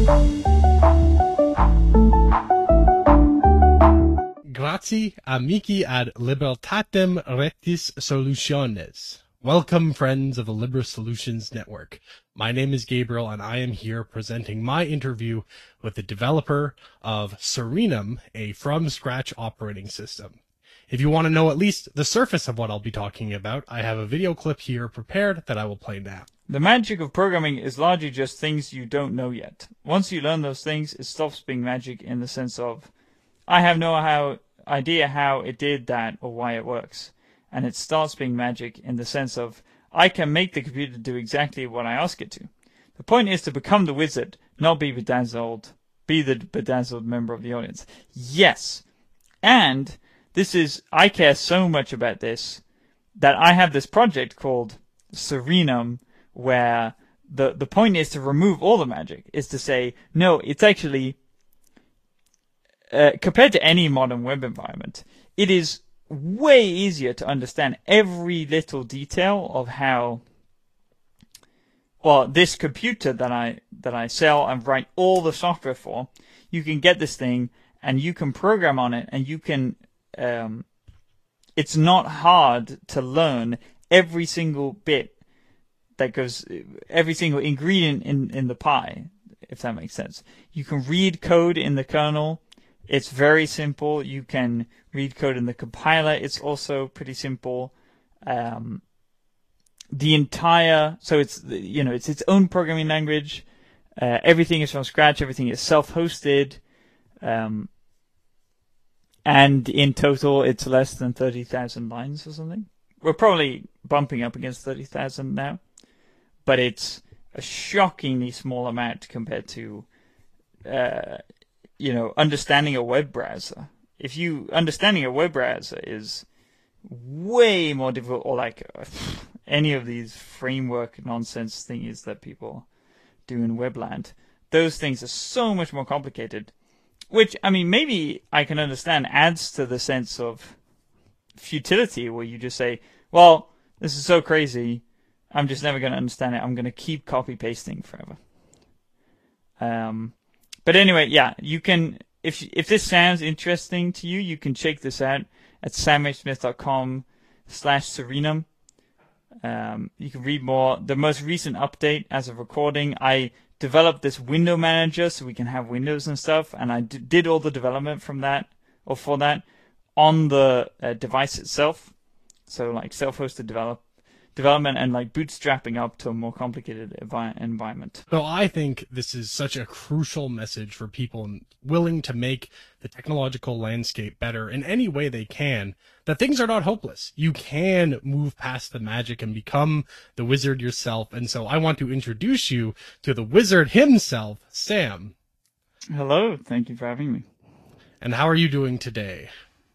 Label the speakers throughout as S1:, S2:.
S1: Grazie amici ad Libertatem Rectis Solutiones. Welcome, friends of the Liber Solutions Network. My name is Gabriel, and I am here presenting my interview with the developer of Serenum, a from-scratch operating system. If you want to know at least the surface of what I'll be talking about, I have a video clip here prepared that I will play now.
S2: The magic of programming is largely just things you don't know yet. Once you learn those things, it stops being magic in the sense of, I have no idea how it did that or why it works. And it starts being magic in the sense of, I can make the computer do exactly what I ask it to. The point is to become the wizard, not be bedazzled. Be the bedazzled member of the audience. Yes. And I care so much about this that I have this project called Serenum, where the point is to remove all the magic. Is to say, no, it's actually, compared to any modern web environment, it is way easier to understand every little detail of how, well, this computer that I sell and write all the software for, you can get this thing and you can program on it, and you can, it's not hard to learn every single bit that goes, every single ingredient in the pie, if that makes sense. You can read code in the kernel. It's very simple. You can read code in the compiler. It's also pretty simple. So it's its own programming language. Everything is from scratch. Everything is self-hosted. And in total, it's less than 30,000 lines or something. We're probably bumping up against 30,000 now, but it's a shockingly small amount compared to, understanding a web browser. Understanding a web browser is way more difficult, or like any of these framework nonsense thingies that people do in Webland. Those things are so much more complicated, which, I mean, maybe I can understand adds to the sense of futility, where you just say, well, this is so crazy, I'm just never going to understand it. I'm going to keep copy-pasting forever. But anyway, yeah, you can, if this sounds interesting to you, you can check this out at samuelsmith.com/Serenum. You can read more. The most recent update as of recording, I developed this window manager so we can have windows and stuff, and I did all the development for that on the device itself. So like self-hosted development and like bootstrapping up to a more complicated environment.
S1: So I think this is such a crucial message for people willing to make the technological landscape better in any way they can, that things are not hopeless. You can move past the magic and become the wizard yourself. And so I want to introduce you to the wizard himself, Sam.
S2: Hello. Thank you for having me.
S1: And how are you doing today?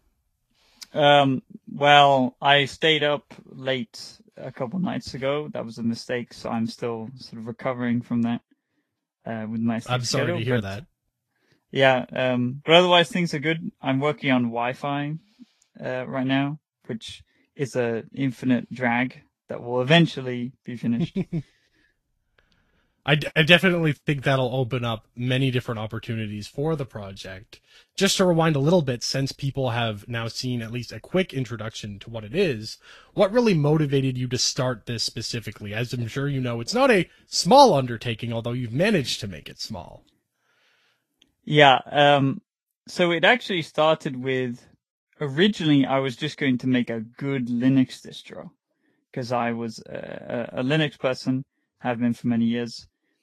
S2: Well, I stayed up late a couple nights ago. That was a mistake, so I'm still sort of recovering from that. With my
S1: I'm sorry to hear that.
S2: Yeah, but otherwise things are good. I'm working on Wi-Fi right now, which is a infinite drag that will eventually be finished.
S1: I definitely think that'll open up many different opportunities for the project. Just to rewind a little bit, since people have now seen at least a quick introduction to what it is, what really motivated you to start this specifically? As I'm sure you know, it's not a small undertaking, although you've managed to make it small.
S2: Yeah, so it actually started with, originally I was just going to make a good Linux distro, because I was a Linux person, have been for many years.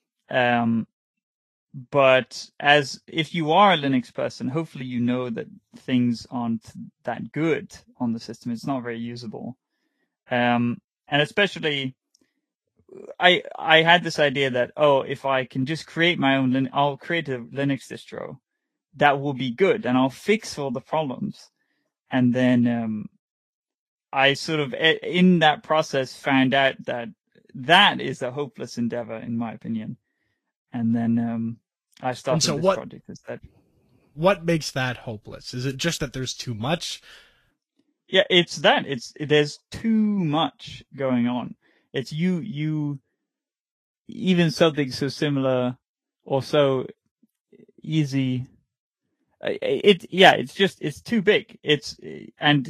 S2: But if you are a Linux person, hopefully you know that things aren't that good on the system. It's not very usable. And especially, I had this idea that, if I can just create my own, I'll create a Linux distro that will be good, and I'll fix all the problems. And then, I sort of, in that process, found out that is a hopeless endeavor, in my opinion. And then I started this project instead.
S1: What makes that hopeless? Is it just that there's too much?
S2: Yeah, it's that. There's too much going on. It's you even something so similar. or so easy. It's too big. And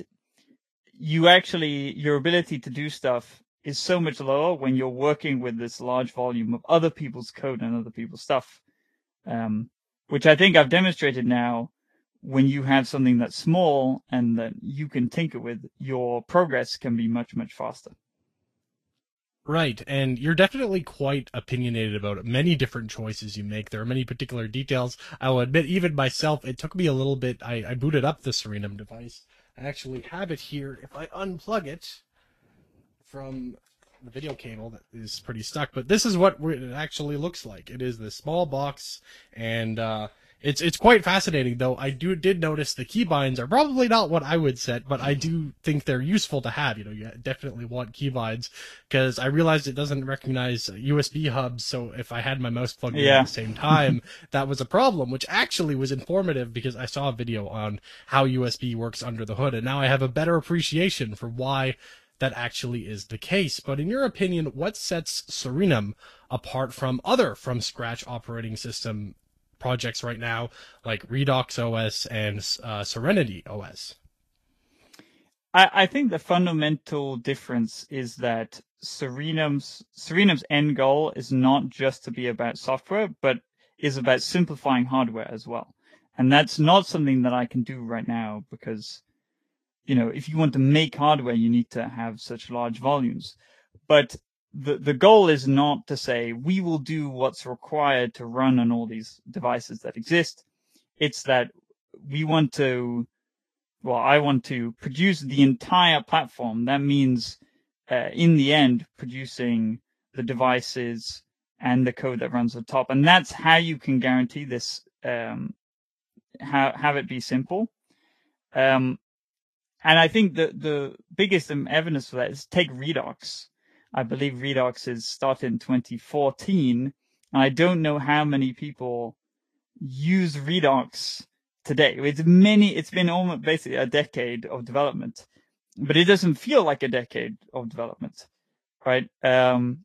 S2: your ability to do stuff is so much lower when you're working with this large volume of other people's code and other people's stuff, which I think I've demonstrated now. When you have something that's small and that you can tinker with, your progress can be much, much faster.
S1: Right, and you're definitely quite opinionated about many different choices you make. There are many particular details. I will admit, even myself, it took me a little bit. I booted up the Serenum device. I actually have it here. If I unplug it from the video cable, that is pretty stuck, but this is what it actually looks like. It is this small box, and it's quite fascinating, though. I did notice the keybinds are probably not what I would set, but I do think they're useful to have. You definitely want keybinds, because I realized it doesn't recognize USB hubs, so if I had my mouse plugged in at the same time, that was a problem, which actually was informative, because I saw a video on how USB works under the hood, and now I have a better appreciation for why that actually is the case. But in your opinion, what sets Serenum apart from other from-scratch operating system projects right now, like Redux OS and Serenity OS?
S2: I think the fundamental difference is that Serenum's end goal is not just to be about software, but is about simplifying hardware as well. And that's not something that I can do right now, because if you want to make hardware, you need to have such large volumes. But the goal is not to say we will do what's required to run on all these devices that exist. It's that I want to produce the entire platform. That means, in the end, producing the devices and the code that runs on top. And that's how you can guarantee this, have it be simple. And I think the biggest evidence for that is take Redux. I believe Redux is started in 2014, and I don't know how many people use Redux today. It's been almost basically a decade of development, but it doesn't feel like a decade of development, right? In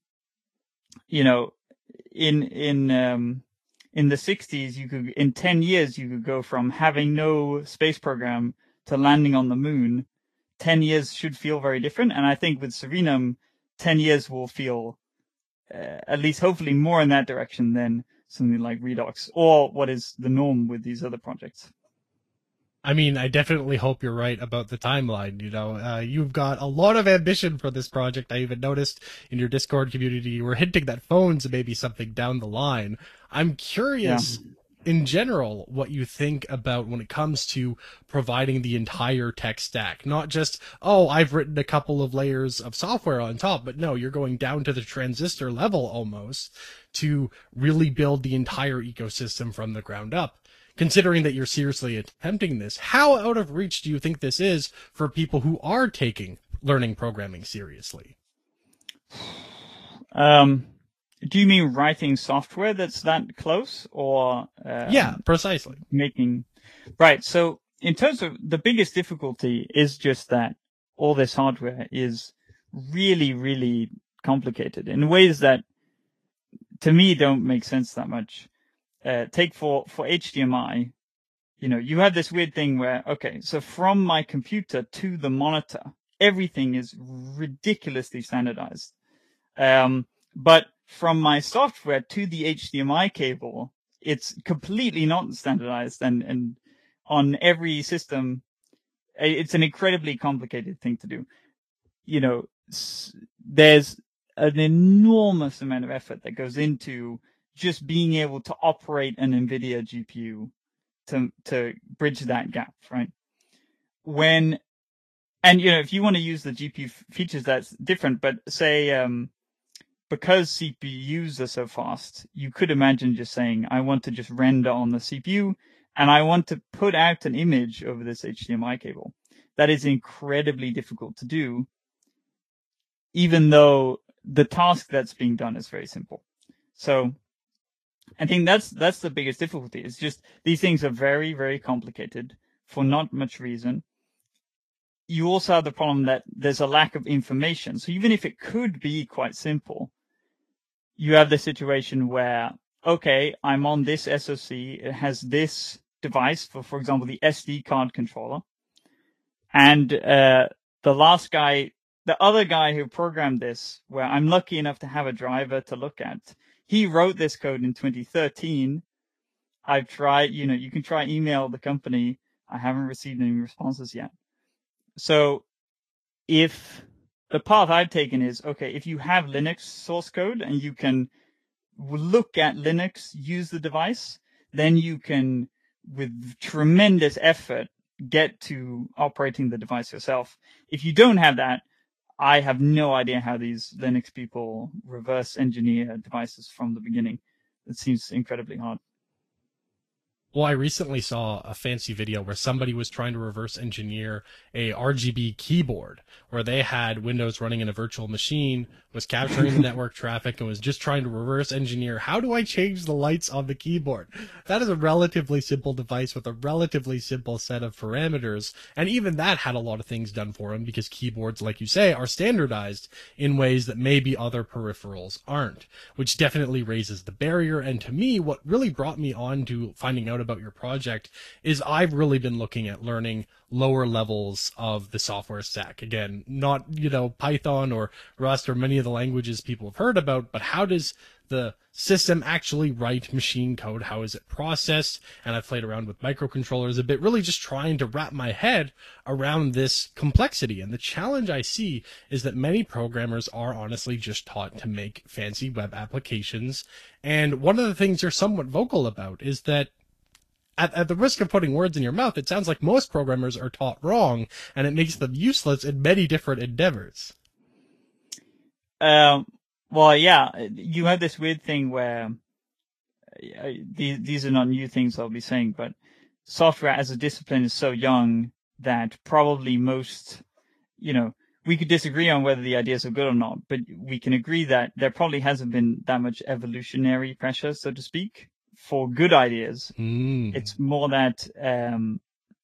S2: the 60s, in 10 years, you could go from having no space program to landing on the moon. 10 years should feel very different. And I think with Serenum, 10 years will feel, at least hopefully, more in that direction than something like Redux, or what is the norm with these other projects.
S1: I mean, I definitely hope you're right about the timeline. You've got a lot of ambition for this project. I even noticed in your Discord community, you were hinting that phones may be something down the line. I'm curious, in general, what you think about when it comes to providing the entire tech stack. Not just, I've written a couple of layers of software on top, but no, you're going down to the transistor level almost to really build the entire ecosystem from the ground up. Considering that you're seriously attempting this, how out of reach do you think this is for people who are taking learning programming seriously?
S2: Do you mean writing software that's that close, or
S1: yeah, precisely.
S2: Right. So in terms of the biggest difficulty is just that all this hardware is really, really complicated in ways that to me don't make sense that much. Take for HDMI, you have this weird thing where, so from my computer to the monitor, everything is ridiculously standardized. But from my software to the HDMI cable, it's completely not standardized. And on every system, it's an incredibly complicated thing to do. There's an enormous amount of effort that goes into just being able to operate an NVIDIA GPU to bridge that gap, right? If you want to use the GPU features, that's different. But say, because CPUs are so fast, you could imagine just saying, I want to just render on the CPU, and I want to put out an image over this HDMI cable. That is incredibly difficult to do, even though the task that's being done is very simple. So I think that's the biggest difficulty. It's just these things are very, very complicated for not much reason. You also have the problem that there's a lack of information. So even if it could be quite simple, you have the situation where okay, I'm on this SoC. It has this device for example, the SD card controller. And the other guy who programmed this, where I'm lucky enough to have a driver to look at, he wrote this code in 2013. I've tried, you can try email the company. I haven't received any responses yet. So if the path I've taken is, okay, if you have Linux source code and you can look at Linux, use the device, then you can, with tremendous effort, get to operating the device yourself. If you don't have that, I have no idea how these Linux people reverse engineer devices from the beginning. It seems incredibly hard.
S1: Well, I recently saw a fancy video where somebody was trying to reverse engineer a RGB keyboard where they had Windows running in a virtual machine, was capturing the network traffic, and was just trying to reverse engineer, how do I change the lights on the keyboard? That is a relatively simple device with a relatively simple set of parameters, and even that had a lot of things done for him because keyboards, like you say, are standardized in ways that maybe other peripherals aren't, which definitely raises the barrier. And to me, what really brought me on to finding out about your project is I've really been looking at learning lower levels of the software stack. Again, not, Python or Rust or many of the languages people have heard about, but how does the system actually write machine code? How is it processed? And I've played around with microcontrollers a bit, really just trying to wrap my head around this complexity. And the challenge I see is that many programmers are honestly just taught to make fancy web applications. And one of the things you're somewhat vocal about is that at the risk of putting words in your mouth, it sounds like most programmers are taught wrong, and it makes them useless in many different endeavors.
S2: Well, yeah, you have this weird thing where these are not new things I'll be saying, but software as a discipline is so young that probably most, we could disagree on whether the ideas are good or not, but we can agree that there probably hasn't been that much evolutionary pressure, so to speak, for good ideas. It's more that, and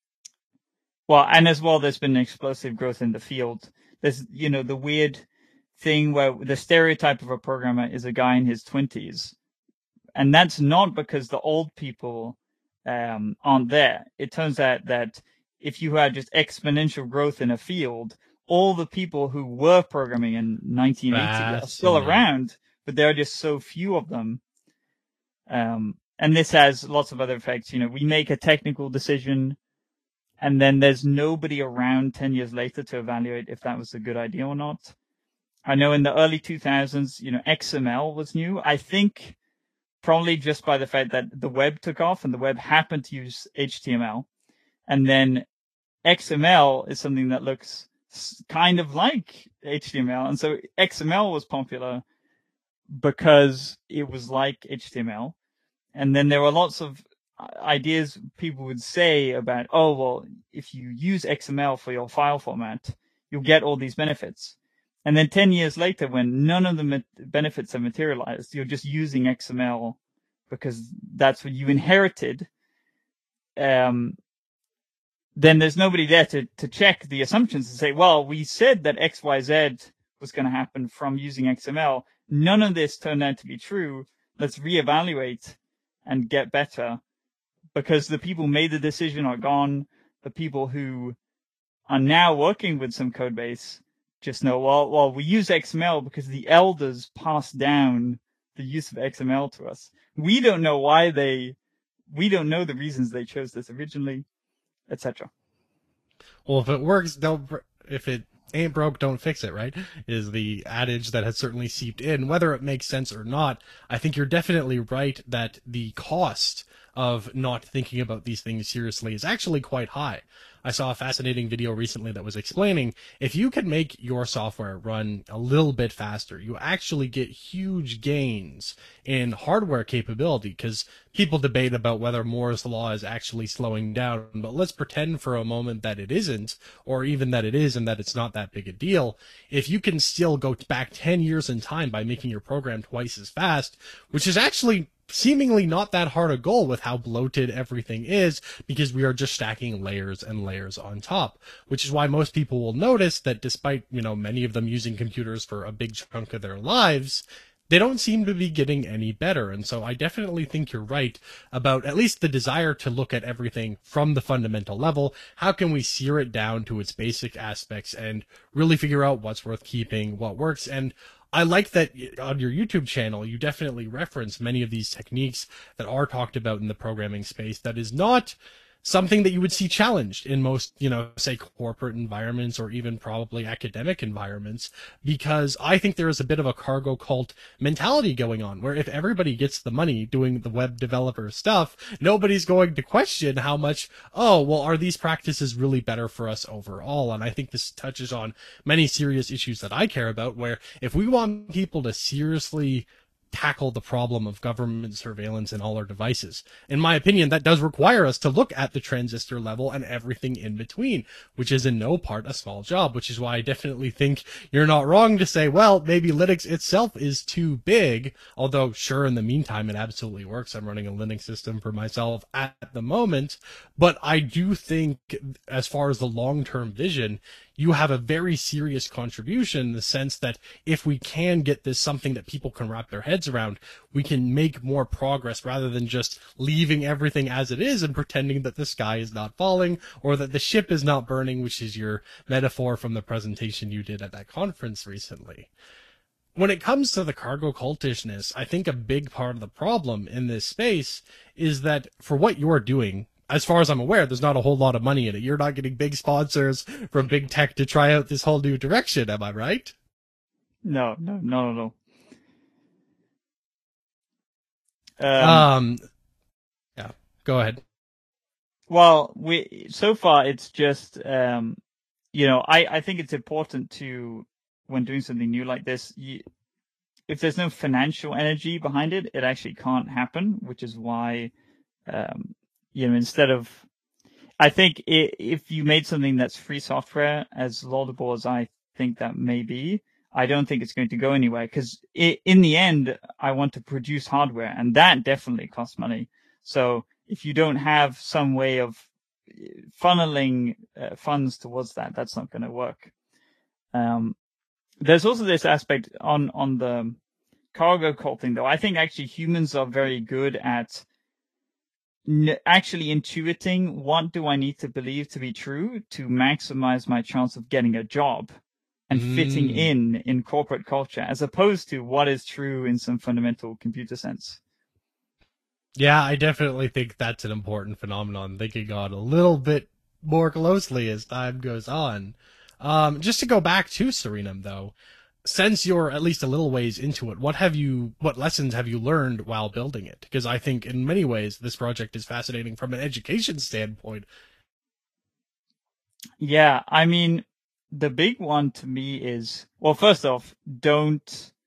S2: as well, there's been explosive growth in the field. There's, the weird thing where the stereotype of a programmer is a guy in his 20s. And that's not because the old people aren't there. It turns out that if you had just exponential growth in a field, all the people who were programming in 1980 are still around, but there are just so few of them. And this has lots of other effects. We make a technical decision, and then there's nobody around 10 years later to evaluate if that was a good idea or not. I know in the early 2000s, XML was new. I think probably just by the fact that the web took off and the web happened to use HTML. And then XML is something that looks kind of like HTML. And so XML was popular because it was like HTML. And then there were lots of ideas people would say about, oh, well, if you use XML for your file format, you'll get all these benefits. And then 10 years later, when none of the benefits have materialized, you're just using XML because that's what you inherited. Then there's nobody there to check the assumptions and say, well, we said that XYZ was going to happen from using XML. None of this turned out to be true. Let's reevaluate and get better, because the people who made the decision are gone. The people who are now working with some code base just know, well, we use XML because the elders passed down the use of XML to us. We don't know we don't know the reasons they chose this originally, etc.
S1: Well, if it works, if it ain't broke, don't fix it, right? Is the adage that has certainly seeped in. Whether it makes sense or not, I think you're definitely right that the cost of not thinking about these things seriously is actually quite high. I saw a fascinating video recently that was explaining if you can make your software run a little bit faster, you actually get huge gains in hardware capability, because people debate about whether Moore's law is actually slowing down, but let's pretend for a moment that it isn't, or even that it is and that it's not that big a deal. If you can still go back 10 years in time by making your program twice as fast, which is actually seemingly not that hard a goal with how bloated everything is, because we are just stacking layers and layers on top, which is why most people will notice that despite, many of them using computers for a big chunk of their lives, they don't seem to be getting any better. And so I definitely think you're right about at least the desire to look at everything from the fundamental level. How can we sear it down to its basic aspects and really figure out what's worth keeping, what works? And I like that on your YouTube channel, you definitely reference many of these techniques that are talked about in the programming space that is not something that you would see challenged in most, say corporate environments or even probably academic environments, because I think there is a bit of a cargo cult mentality going on where if everybody gets the money doing the web developer stuff, nobody's going to question how much, oh, well, are these practices really better for us overall? And I think this touches on many serious issues that I care about, where if we want people to seriously tackle the problem of government surveillance in all our devices. In my opinion, that does require us to look at the transistor level and everything in between, which is in no part a small job, which is why I definitely think you're not wrong to say, well, maybe Linux itself is too big, although sure, in the meantime, it absolutely works. I'm running a Linux system for myself at the moment, but I do think as far as the long-term vision, you have a very serious contribution in the sense that if we can get this something that people can wrap their heads around, we can make more progress rather than just leaving everything as it is and pretending that the sky is not falling or that the ship is not burning, which is your metaphor from the presentation you did at that conference recently. When it comes to the cargo cultishness, I think a big part of the problem in this space is that for what you're doing, as far as I'm aware, there's not a whole lot of money in it. You're not getting big sponsors from big tech to try out this whole new direction. Am I right?
S2: No, not at all.
S1: Yeah, go ahead.
S2: Well, so far it's just, I think it's important to, when doing something new like this, if there's no financial energy behind it, it actually can't happen, which is why, instead of, I think if you made something that's free software, as laudable as I think that may be, I don't think it's going to go anywhere, because in the end, I want to produce hardware, and that definitely costs money. So if you don't have some way of funneling funds towards that, that's not going to work. There's also this aspect on the cargo cult thing, though. I think actually humans are very good at actually intuiting what do I need to believe to be true to maximize my chance of getting a job and fitting in corporate culture, as opposed to what is true in some fundamental computer sense.
S1: Yeah, I definitely think that's an important phenomenon, thinking on a little bit more closely as time goes on. Just to go back to Serenum, though, since you're at least a little ways into it, what lessons have you learned while building it? Because I think in many ways this project is fascinating from an education standpoint.
S2: Yeah, I mean, the big one to me is, well, first off, do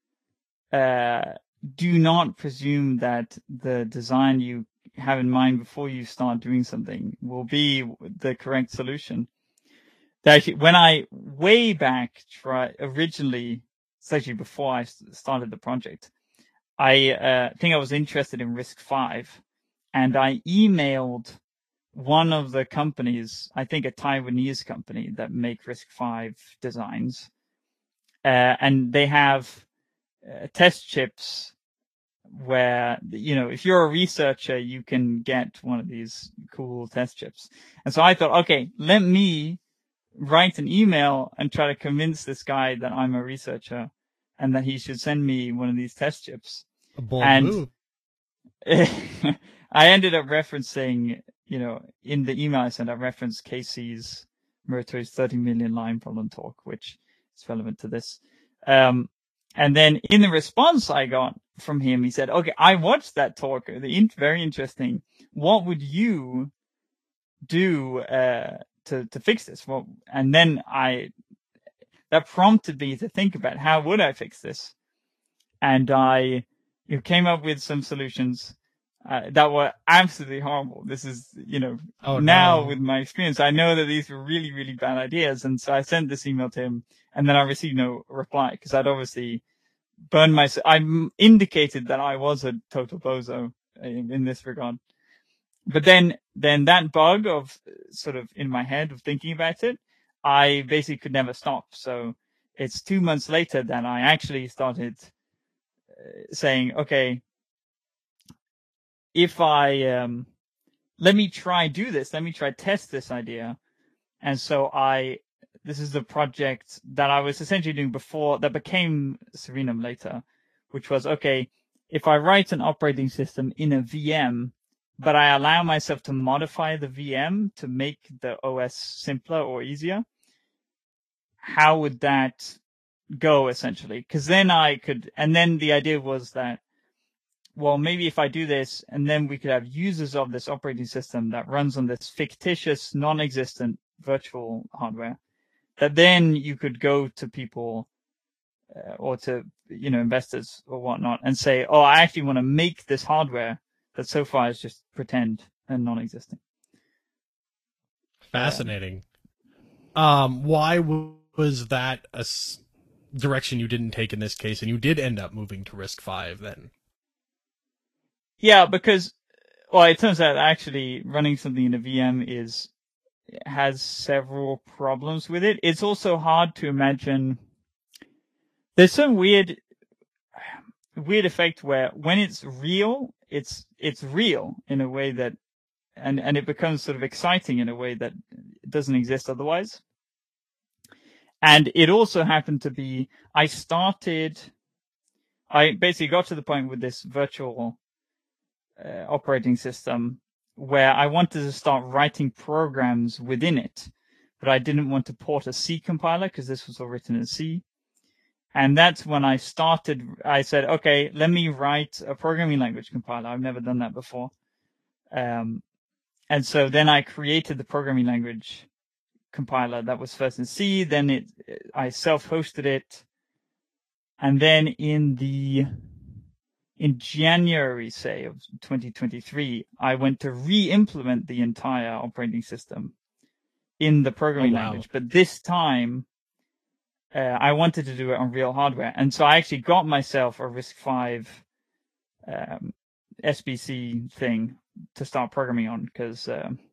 S2: not presume that the design you have in mind before you start doing something will be the correct solution. Actually, when I way back originally, it's actually before I started the project, I think I was interested in RISC-V, and I emailed one of the companies, I think a Taiwanese company that make RISC-V designs, and they have test chips where, if you're a researcher, you can get one of these cool test chips. And so I thought, okay, let me write an email and try to convince this guy that I'm a researcher and that he should send me one of these test chips.
S1: A bold move.
S2: I ended up referencing, in the email I sent, I referenced Casey's Murato's 30 million line problem talk, which is relevant to this. And then in the response I got from him, he said, okay, I watched that talk. Very interesting. What would you do to fix this? Well, and then that prompted me to think about how would I fix this? And I came up with some solutions that were absolutely horrible. This is, now with my experience, I know that these were really, really bad ideas. And so I sent this email to him, and then I received no reply because I'd obviously burned myself. I indicated that I was a total bozo in this regard. But then that bug of sort of in my head of thinking about it, I basically could never stop. So it's 2 months later that I actually started saying, okay, if I let me try test this idea. And so this is the project that I was essentially doing before that became Serenum later, which was, okay, if I write an operating system in a VM, but I allow myself to modify the VM to make the OS simpler or easier, how would that go essentially? Because then and then the idea was that, well, maybe if I do this, and then we could have users of this operating system that runs on this fictitious, non-existent virtual hardware, that then you could go to people or to, investors or whatnot and say, oh, I actually want to make this hardware that so far is just pretend and non-existing.
S1: Fascinating. Why was that a direction you didn't take in this case, and you did end up moving to RISC-V then?
S2: Yeah, because, well, it turns out actually running something in a VM has several problems with it. It's also hard to imagine. There's some weird effect where when it's real, it's real in a way that, and it becomes sort of exciting in a way that doesn't exist otherwise. And it also happened to be, I basically got to the point with this virtual operating system where I wanted to start writing programs within it, but I didn't want to port a C compiler because this was all written in C. And that's when I said, okay, let me write a programming language compiler. I've never done that before. And so then I created the programming language compiler that was first in C, then I self-hosted it. And then in January, say, of 2023, I went to re-implement the entire operating system in the programming language. But this time, I wanted to do it on real hardware. And so I actually got myself a RISC-V SBC thing to start programming on because,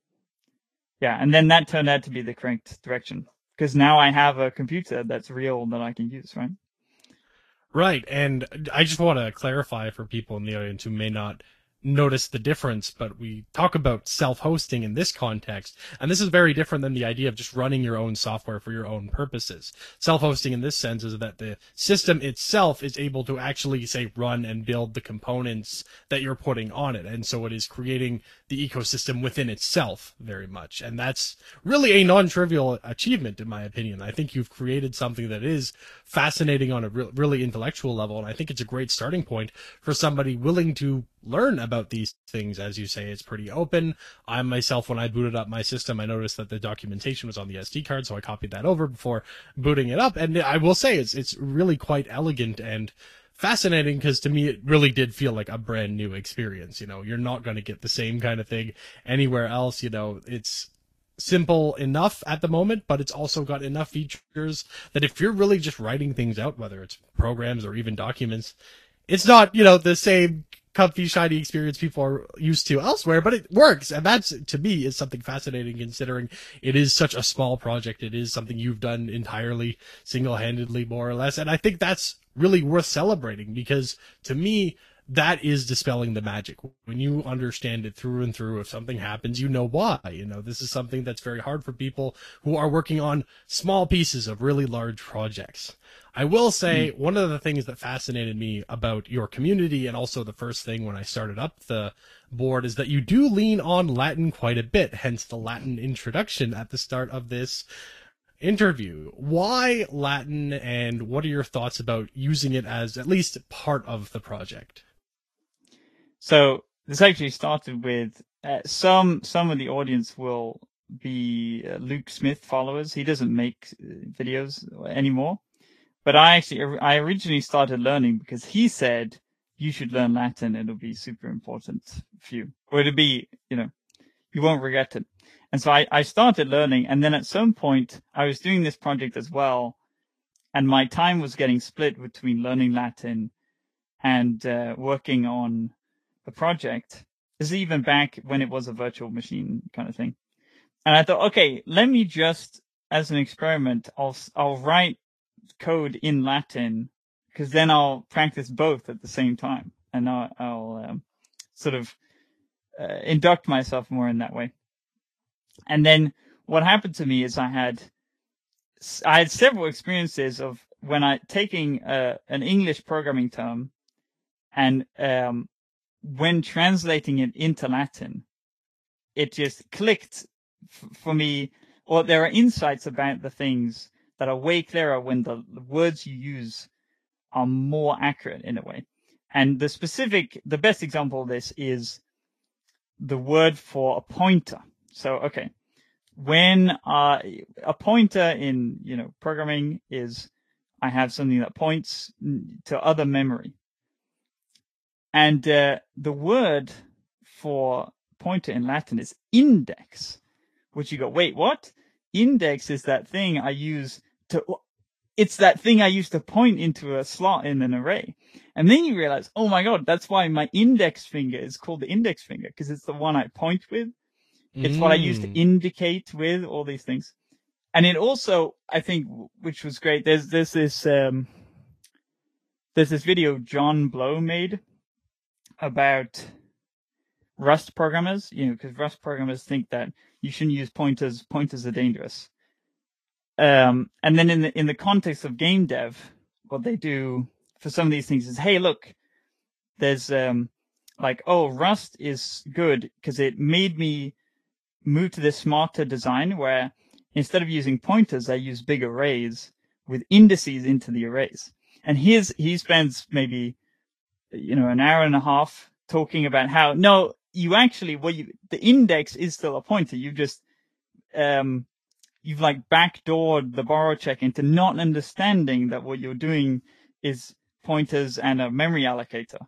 S2: and then that turned out to be the correct direction because now I have a computer that's real that I can use, right?
S1: Right, and I just want to clarify for people in the audience who may not notice the difference, but we talk about self-hosting in this context, and this is very different than the idea of just running your own software for your own purposes. Self-hosting in this sense is that the system itself is able to actually, say, run and build the components that you're putting on it, and so it is creating the ecosystem within itself very much, and that's really a non-trivial achievement, in my opinion. I think you've created something that is fascinating on a really intellectual level, and I think it's a great starting point for somebody willing to learn about these things. As you say, it's pretty open. I myself, when I booted up my system, I noticed that the documentation was on the SD card, so I copied that over before booting it up. And I will say it's really quite elegant and fascinating because to me it really did feel like a brand new experience. You're not going to get the same kind of thing anywhere else. It's simple enough at the moment, but it's also got enough features that if you're really just writing things out, whether it's programs or even documents, it's not, the same comfy, shiny experience people are used to elsewhere, but it works. And that's, to me, is something fascinating considering it is such a small project. It is something you've done entirely single-handedly, more or less. And I think that's really worth celebrating because, to me, that is dispelling the magic. When you understand it through and through, if something happens, you know why. This is something that's very hard for people who are working on small pieces of really large projects. I will say one of the things that fascinated me about your community, and also the first thing when I started up the board, is that you do lean on Latin quite a bit, hence the Latin introduction at the start of this interview. Why Latin, and what are your thoughts about using it as at least part of the project?
S2: So this actually started with some of the audience will be Luke Smith followers. He doesn't make videos anymore, but I originally started learning because he said you should learn Latin. It'll be super important for you, or it'll be, you won't regret it. And so I started learning, and then at some point I was doing this project as well, and my time was getting split between learning Latin and working on the project. This is even back when it was a virtual machine kind of thing. And I thought, okay, let me just, as an experiment, I'll write code in Latin because then I'll practice both at the same time, and I'll sort of induct myself more in that way. And then what happened to me is I had several experiences of when taking an English programming term and when translating it into Latin, it just clicked for me. Or there are insights about the things that are way clearer when the words you use are more accurate in a way. And the best example of this is the word for a pointer. So, okay, when a pointer in programming is I have something that points to other memory, and the word for pointer in Latin is index, which you go, wait, what? Index is that thing I use to. It's that thing I used to point into a slot in an array. And then you realize, oh my God, that's why my index finger is called the index finger, because it's the one I point with. It's what I use to indicate with all these things. And it also, I think, which was great, there's this video John Blow made about Rust programmers, because Rust programmers think that you shouldn't use pointers. Pointers are dangerous. And then in the context of game dev, what they do for some of these things is, hey, look, there's Rust is good because it made me move to this smarter design where instead of using pointers, I use big arrays with indices into the arrays. And he spends maybe an hour and a half talking about how no, you actually the index is still a pointer. You just you've backdoored the borrow check into not understanding that what you're doing is pointers and a memory allocator.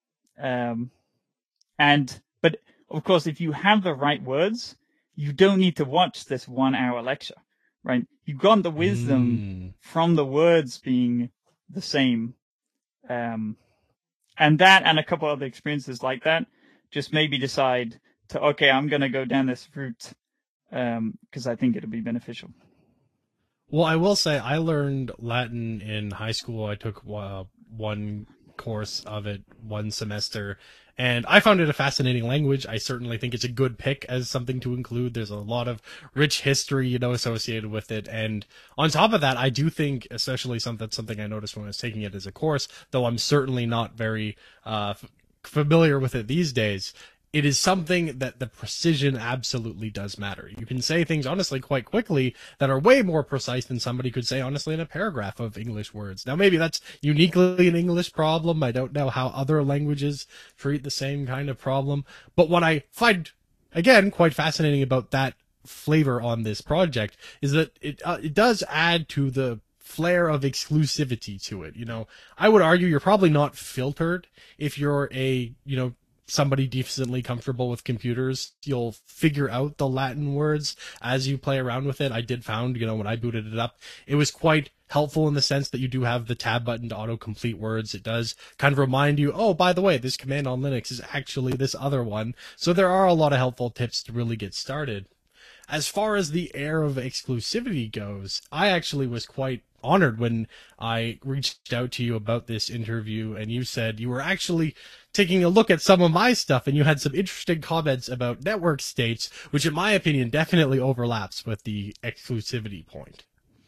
S2: But of course, if you have the right words, you don't need to watch this 1 hour lecture, right? You've got the wisdom from the words being the same. And that and a couple other experiences like that just made me decide to, okay, I'm going to go down this route because I think it'll be beneficial.
S1: Well, I will say I learned Latin in high school. I took one course of it one semester, and I found it a fascinating language. I certainly think it's a good pick as something to include. There's a lot of rich history, associated with it. And on top of that, I do think, especially something I noticed when I was taking it as a course, though I'm certainly not very familiar with it these days, it is something that the precision absolutely does matter. You can say things, honestly, quite quickly that are way more precise than somebody could say, honestly, in a paragraph of English words. Now, maybe that's uniquely an English problem. I don't know how other languages treat the same kind of problem. But what I find, again, quite fascinating about that flavor on this project is that it does add to the flair of exclusivity to it. I would argue you're probably not filtered if you're somebody decently comfortable with computers. You'll figure out the Latin words as you play around with it. I did found, when I booted it up, it was quite helpful in the sense that you do have the tab button to autocomplete words. It does kind of remind you, oh, by the way, this command on Linux is actually this other one. So there are a lot of helpful tips to really get started. As far as the air of exclusivity goes, I actually was quite honored when I reached out to you about this interview and you said you were actually taking a look at some of my stuff and you had some interesting comments about network states, which in my opinion definitely overlaps with the exclusivity point.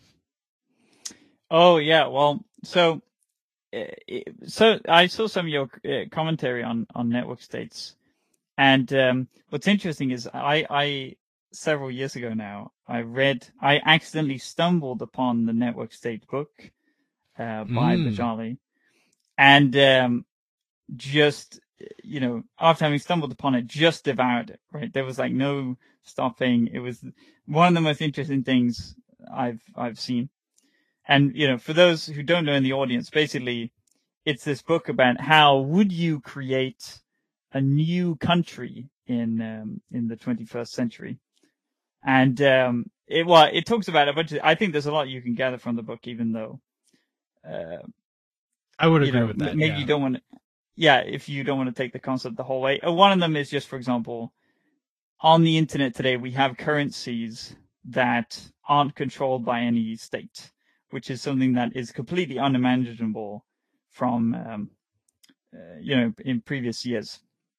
S2: Oh, yeah. Well, so I saw some of your commentary on network states. And what's interesting is I several years ago now, I accidentally stumbled upon the network state book by Bajali. And just, after having stumbled upon it, just devoured it, right? There was no stopping. It was one of the most interesting things I've seen. And, for those who don't know in the audience, basically, it's this book about how would you create a new country in the 21st century. And it talks about a bunch of. I think there's a lot you can gather from the book, even though
S1: I would agree with that.
S2: Maybe you don't want to. Yeah, if you don't want to take the concept the whole way. One of them is just, for example, on the internet today, we have currencies that aren't controlled by any state, which is something that is completely unimaginable from in previous years.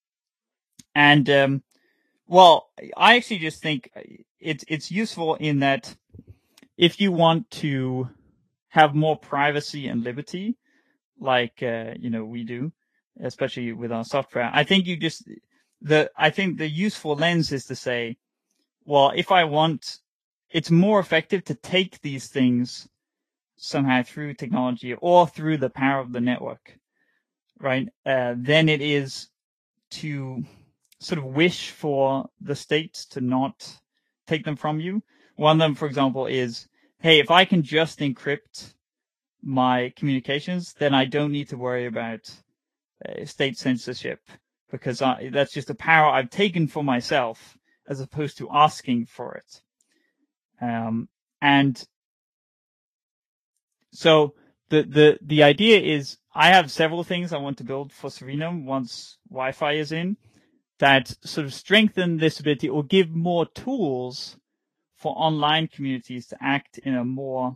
S2: And well, I actually just think it's useful in that if you want to have more privacy and liberty, like we do, especially with our software, I think the useful lens is to say, well, if I want, it's more effective to take these things somehow through technology or through the power of the network, right? Than it is to sort of wish for the states to not take them from you. One of them, for example, is, hey, if I can just encrypt my communications, then I don't need to worry about state censorship, because that's just a power I've taken for myself as opposed to asking for it. And so the idea is, I have several things I want to build for Serenum once Wi-Fi is in, that sort of strengthen this ability or give more tools for online communities to act in a more,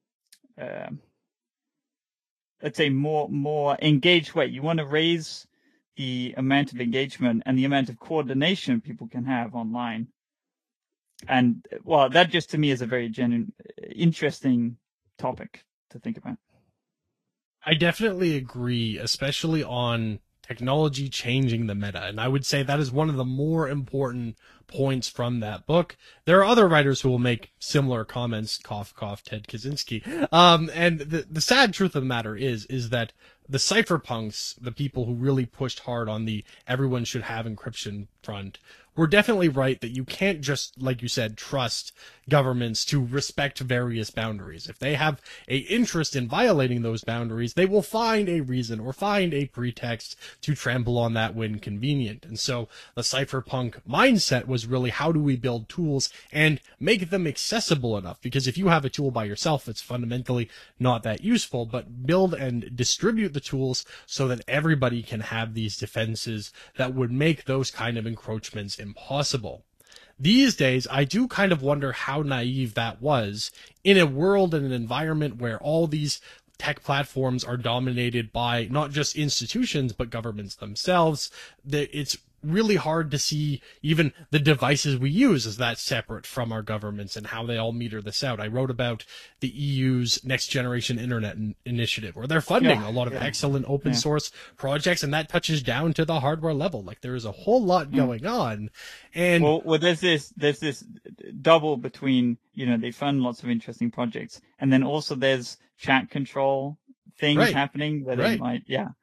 S2: let's say, more engaged way. You want to raise the amount of engagement and the amount of coordination people can have online. And, well, that just to me is a very interesting topic to think about.
S1: I definitely agree, especially on technology changing the meta. And I would say that is one of the more important points from that book. There are other writers who will make similar comments, cough, cough, Ted Kaczynski. And the sad truth of the matter is that the cypherpunks, the people who really pushed hard on the everyone should have encryption front, were definitely right that you can't just, like you said, trust governments to respect various boundaries. If they have a interest in violating those boundaries, they will find a reason or find a pretext to trample on that when convenient. And so the cypherpunk mindset was really, how do we build tools and make them accessible enough? Because if you have a tool by yourself, it's fundamentally not that useful, but build and distribute the tools so that everybody can have these defenses that would make those kind of encroachments impossible. These days, I do kind of wonder how naive that was in a world and an environment where all these tech platforms are dominated by not just institutions, but governments themselves. It's really hard to see even the devices we use as that separate from our governments and how they all meter this out. I wrote about the EU's Next Generation Internet initiative, where they're funding a lot of excellent open source projects, and that touches down to the hardware level. Like, there is a whole lot going on. And
S2: well, there's this double between, they fund lots of interesting projects, and then also there's chat control things happening where they might,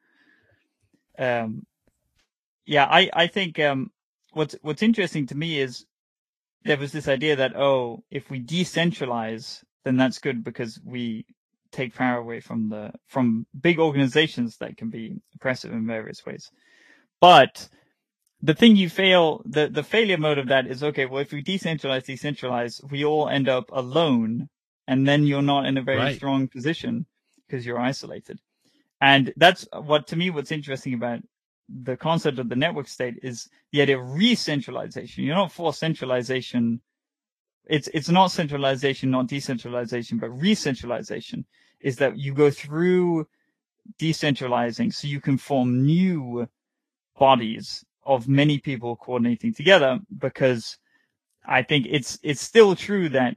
S2: I think what's interesting to me is there was this idea that, if we decentralize, then that's good because we take power away from big organizations that can be oppressive in various ways. But the thing the failure mode of that is, okay, well, if we decentralize, we all end up alone, and then you're not in a very strong position because you're isolated. And that's what's interesting about the concept of the network state is the idea of re-centralization. You're not for centralization. It's not centralization, not decentralization, but re-centralization is that you go through decentralizing so you can form new bodies of many people coordinating together, because I think it's still true that,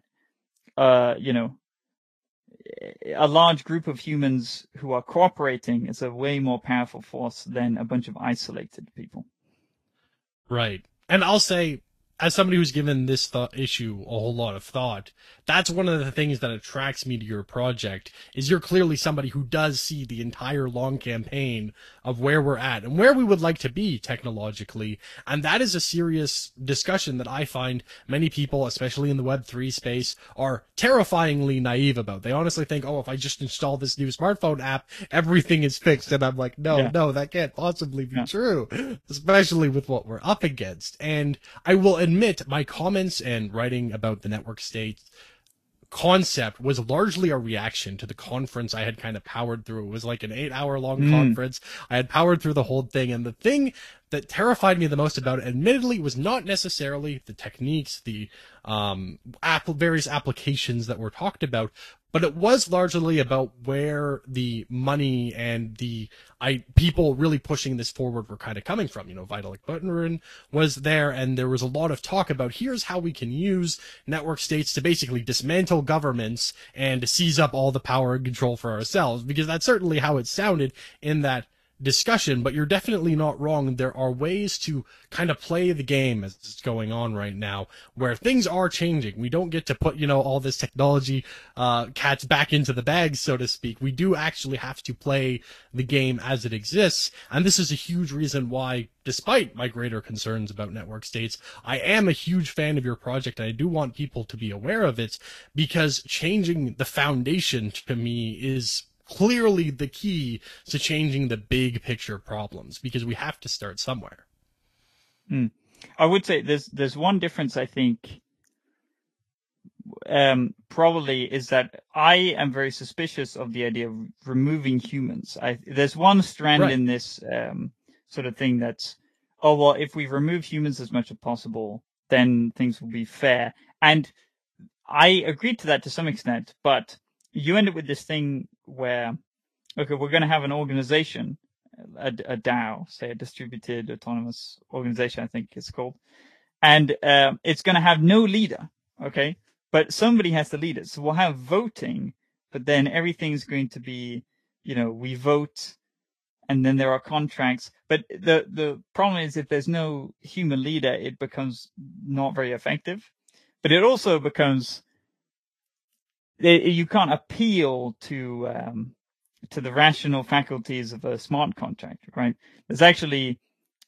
S2: a large group of humans who are cooperating is a way more powerful force than a bunch of isolated people.
S1: Right. And I'll say, as somebody who's given this issue a whole lot of thought, that's one of the things that attracts me to your project, is you're clearly somebody who does see the entire long campaign of where we're at and where we would like to be technologically. And that is a serious discussion that I find many people, especially in the Web3 space, are terrifyingly naive about. They honestly think, if I just install this new smartphone app, everything is fixed. And I'm like, no, that can't possibly be true, especially with what we're up against. And I will admit, my comments and writing about the network state concept was largely a reaction to the conference I had kind of powered through. It was like an 8-hour long conference. I had powered through the whole thing. And the thing that terrified me the most about it, admittedly, was not necessarily the techniques, the various applications that were talked about, but it was largely about where the money and the people really pushing this forward were kind of coming from. Vitalik Buterin was there, and there was a lot of talk about here's how we can use network states to basically dismantle governments and seize up all the power and control for ourselves, because that's certainly how it sounded in that discussion. But you're definitely not wrong. There are ways to kind of play the game as it's going on right now, where things are changing. We don't get to put, all this technology cats back into the bag, so to speak. We do actually have to play the game as it exists. And this is a huge reason why, despite my greater concerns about network states, I am a huge fan of your project, and I do want people to be aware of it, because changing the foundation to me is clearly the key to changing the big picture problems, because we have to start somewhere.
S2: I would say there's one difference, I think, probably, is that I am very suspicious of the idea of removing humans. There's one strand in this sort of thing that's, oh, well, if we remove humans as much as possible, then things will be fair. And I agree to that to some extent, but you end up with this thing where, okay, we're going to have an organization, a DAO, say a distributed autonomous organization, I think it's called, and it's going to have no leader, okay? But somebody has to lead it. So we'll have voting, but then everything's going to be, we vote, and then there are contracts. But the problem is, if there's no human leader, it becomes not very effective. But it also becomes, you can't appeal to the rational faculties of a smart contract, right? There's actually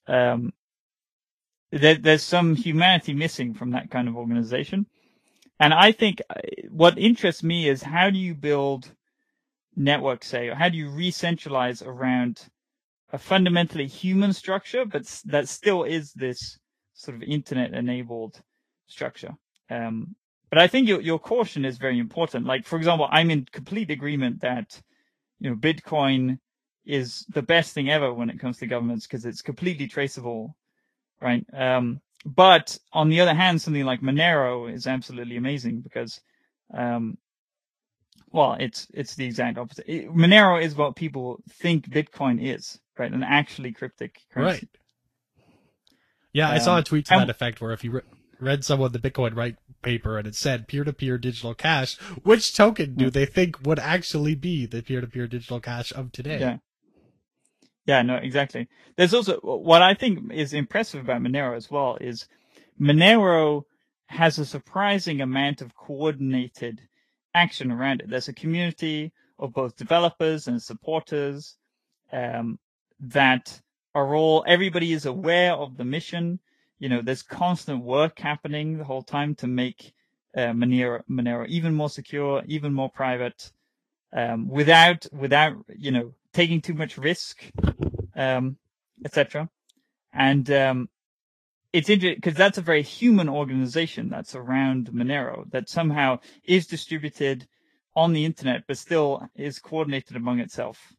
S2: there's some humanity missing from that kind of organization. And I think what interests me is, how do you build networks, say, or how do you re-centralize around a fundamentally human structure, but that still is this sort of internet-enabled structure. But I think your caution is very important. Like, for example, I'm in complete agreement that, Bitcoin is the best thing ever when it comes to governments, because it's completely traceable, right? But on the other hand, something like Monero is absolutely amazing, because, well, it's the exact opposite. Monero is what people think Bitcoin is, right? An actually cryptic currency.
S1: Right. Yeah, I saw a tweet to that effect, where if you read some of the Bitcoin white paper and it said peer-to-peer digital cash, which token do they think would actually be the peer-to-peer digital cash of today?
S2: Yeah, no, exactly. There's also, what I think is impressive about Monero as well, is Monero has a surprising amount of coordinated action around it. There's a community of both developers and supporters that are everybody is aware of the mission. There's constant work happening the whole time to make Monero even more secure, even more private, without taking too much risk, etc. And it's interesting, because that's a very human organization that's around Monero, that somehow is distributed on the internet, but still is coordinated among itself.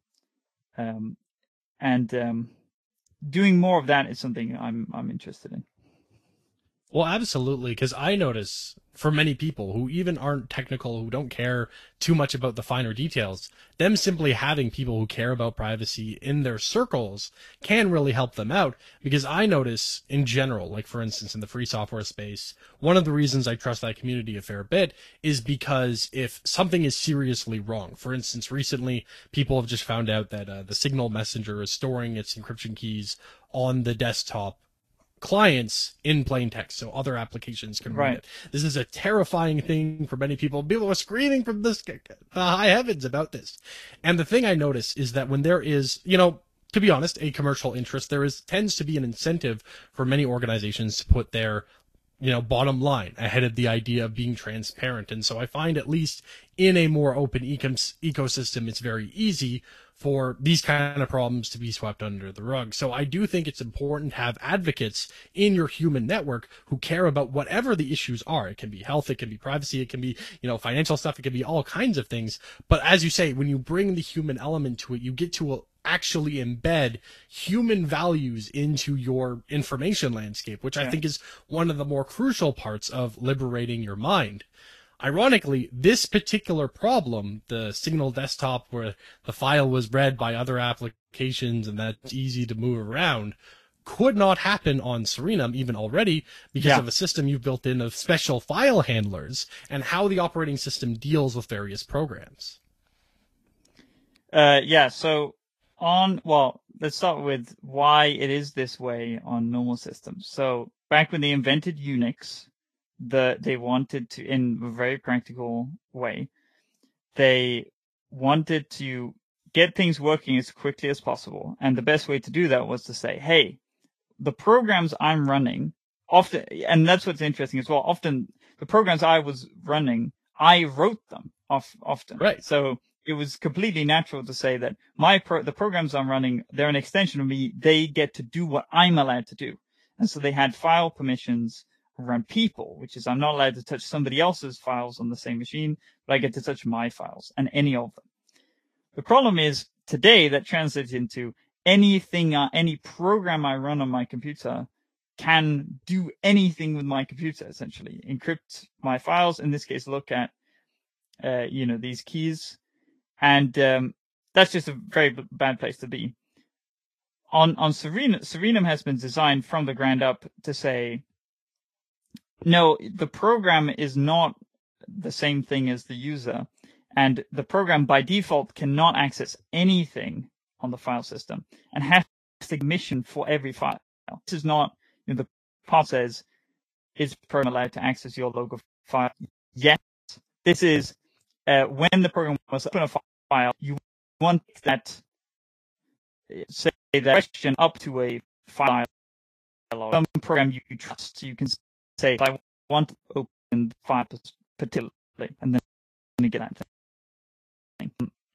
S2: Doing more of that is something I'm interested in.
S1: Well, absolutely, because I notice for many people who even aren't technical, who don't care too much about the finer details, them simply having people who care about privacy in their circles can really help them out. Because I notice in general, like for instance in the free software space, one of the reasons I trust that community a fair bit is because if something is seriously wrong, for instance, recently people have just found out that the Signal Messenger is storing its encryption keys on the desktop clients in plain text, so other applications can read it. This is a terrifying thing for many people. People are screaming from the high heavens about this. And the thing I notice is that when there is, to be honest, a commercial interest, there tends to be an incentive for many organizations to put their bottom line ahead of the idea of being transparent. And so I find, at least in a more open ecosystem, it's very easy for these kind of problems to be swept under the rug. So I do think it's important to have advocates in your human network who care about whatever the issues are. It can be health, it can be privacy, it can be, financial stuff, it can be all kinds of things. But as you say, when you bring the human element to it, you get to actually embed human values into your information landscape, which I think is one of the more crucial parts of liberating your mind. Ironically, this particular problem, the Signal desktop where the file was read by other applications and that's easy to move around, could not happen on Serenum even already because of a system you've built in of special file handlers and how the operating system deals with various programs.
S2: So let's start with why it is this way on normal systems. So back when they invented Unix, they wanted to, in a very practical way, they wanted to get things working as quickly as possible. And the best way to do that was to say, hey, the programs I'm running often, and that's what's interesting as well, often the programs I was running, I wrote them often.
S1: Right.
S2: So it was completely natural to say that the programs I'm running, they're an extension of me. They get to do what I'm allowed to do. And so they had file permissions around people, which is I'm not allowed to touch somebody else's files on the same machine, but I get to touch my files and any of them. The problem is today that translates into any program I run on my computer can do anything with my computer, essentially. Encrypt my files, in this case, look at, these keys. And that's just a very bad place to be. On Serenum has been designed from the ground up to say, no, the program is not the same thing as the user. And the program by default cannot access anything on the file system and has to mission for every file. This is not, the part says, is the program allowed to access your local file? Yes. This is when the program was open a file, you want that, say, that question up to a file or some program you trust. So you can say, I want to open the file particularly, and then you get that thing.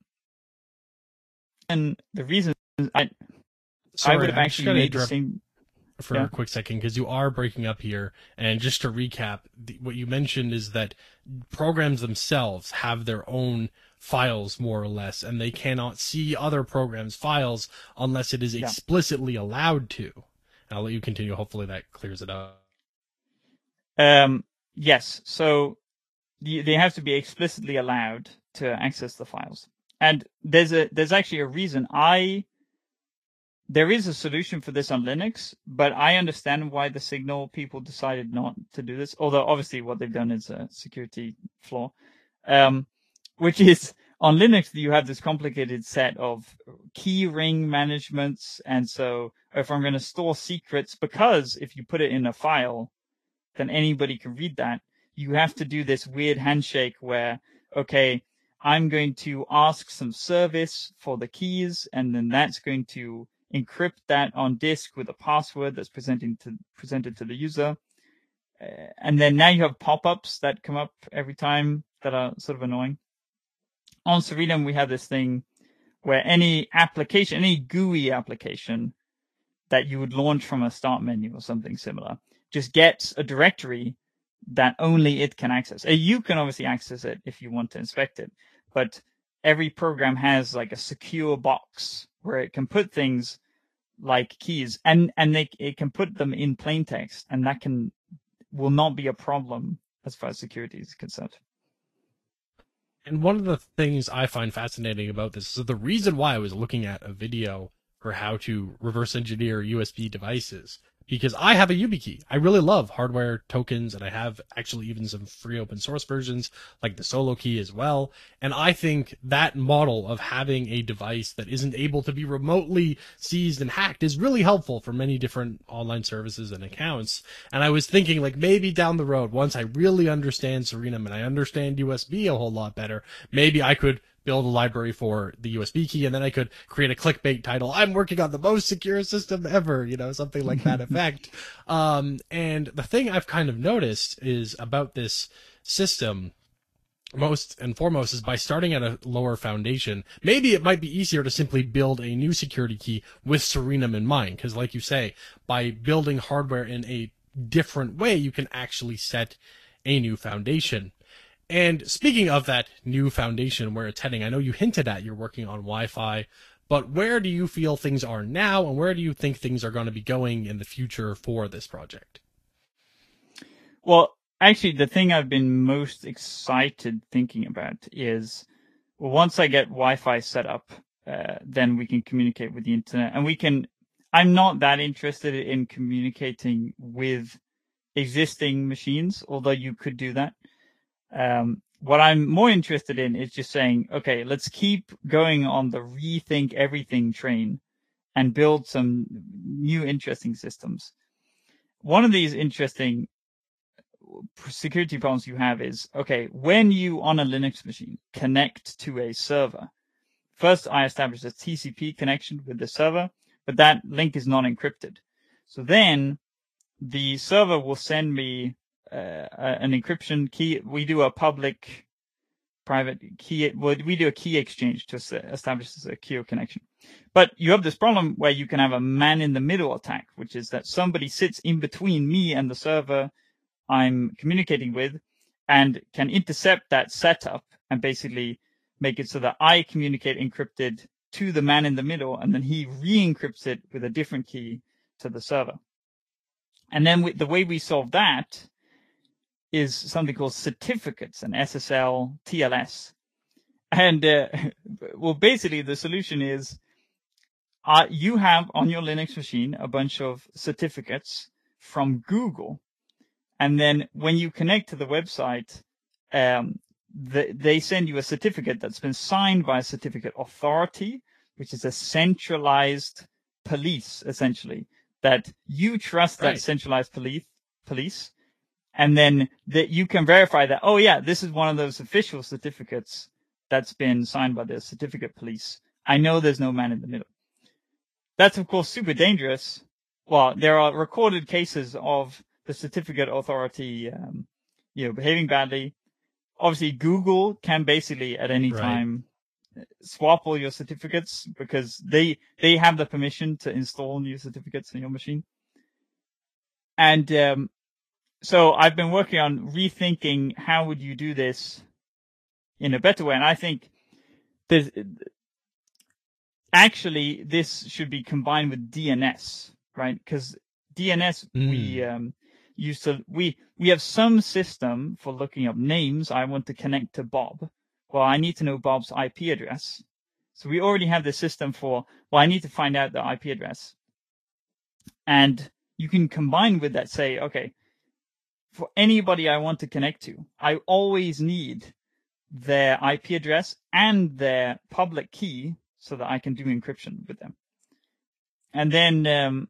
S2: And the reason I would have actually made the same
S1: for a quick second, because you are breaking up here. And just to recap, what you mentioned is that programs themselves have their own files, more or less, and they cannot see other programs' files unless it is explicitly allowed to. And I'll let you continue. Hopefully that clears it up.
S2: Yes. So they have to be explicitly allowed to access the files. And there's actually a reason. There is a solution for this on Linux, but I understand why the Signal people decided not to do this. Although obviously what they've done is a security flaw, which is on Linux, you have this complicated set of key ring managements. And so if I'm going to store secrets, because if you put it in a file, then anybody can read that. You have to do this weird handshake where, okay, I'm going to ask some service for the keys, and then that's going to encrypt that on disk with a password that's presented to the user. And then now you have pop-ups that come up every time that are sort of annoying. On Serenum, we have this thing where any application, any GUI application that you would launch from a start menu or something similar, just gets a directory that only it can access. You can obviously access it if you want to inspect it, but every program has like a secure box where it can put things like keys, and it can put them in plain text, and that will not be a problem as far as security is concerned.
S1: And one of the things I find fascinating about this is the reason why I was looking at a video for how to reverse engineer USB devices, because I have a YubiKey. I really love hardware tokens, and I have actually even some free open source versions like the Solo Key as well. And I think that model of having a device that isn't able to be remotely seized and hacked is really helpful for many different online services and accounts. And I was thinking, like, maybe down the road, once I really understand Serenum and I understand USB a whole lot better, maybe I could build a library for the USB key, and then I could create a clickbait title, I'm working on the most secure system ever, something like that effect. And the thing I've kind of noticed is about this system, most and foremost, is by starting at a lower foundation, maybe it might be easier to simply build a new security key with Serenum in mind. Because like you say, by building hardware in a different way, you can actually set a new foundation. And speaking of that new foundation, where it's heading, I know you hinted at you're working on Wi-Fi But where do you feel things are now, and where do you think things are going to be going in the future for this project?
S2: Well, actually, the thing I've been most excited thinking about is, well, once I get Wi-Fi set up, then we can communicate with the internet, and we can. I'm not that interested in communicating with existing machines, although you could do that. What I'm more interested in is just saying, okay, let's keep going on the rethink everything train and build some new interesting systems. One of these interesting security problems you have is, okay, when you on a Linux machine connect to a server, first I establish a TCP connection with the server, but that link is not encrypted. So then the server will send me an encryption key. We do a public private key. We do a key exchange to establish a secure connection. But you have this problem where you can have a man in the middle attack, which is that somebody sits in between me and the server I'm communicating with and can intercept that setup and basically make it so that I communicate encrypted to the man in the middle, and then he re-encrypts it with a different key to the server. And then the way we solve that is something called certificates, and SSL, TLS. And well, basically the solution is you have on your Linux machine a bunch of certificates from Google. And then when you connect to the website, they send you a certificate that's been signed by a certificate authority, which is a centralized police, essentially, that you trust that centralized police. And then that you can verify that, oh yeah, this is one of those official certificates that's been signed by the certificate police. I know there's no man in the middle. That's of course super dangerous. Well, there are recorded cases of the certificate authority, behaving badly. Obviously, Google can basically at any time swap all your certificates because they have the permission to install new certificates in your machine. And so I've been working on rethinking how would you do this in a better way. And I think actually this should be combined with DNS, right? Because DNS, we have some system for looking up names. I want to connect to Bob. Well, I need to know Bob's IP address. So we already have the system for, well, I need to find out the IP address. And you can combine with that, say, okay, for anybody I want to connect to, I always need their IP address and their public key so that I can do encryption with them. And then,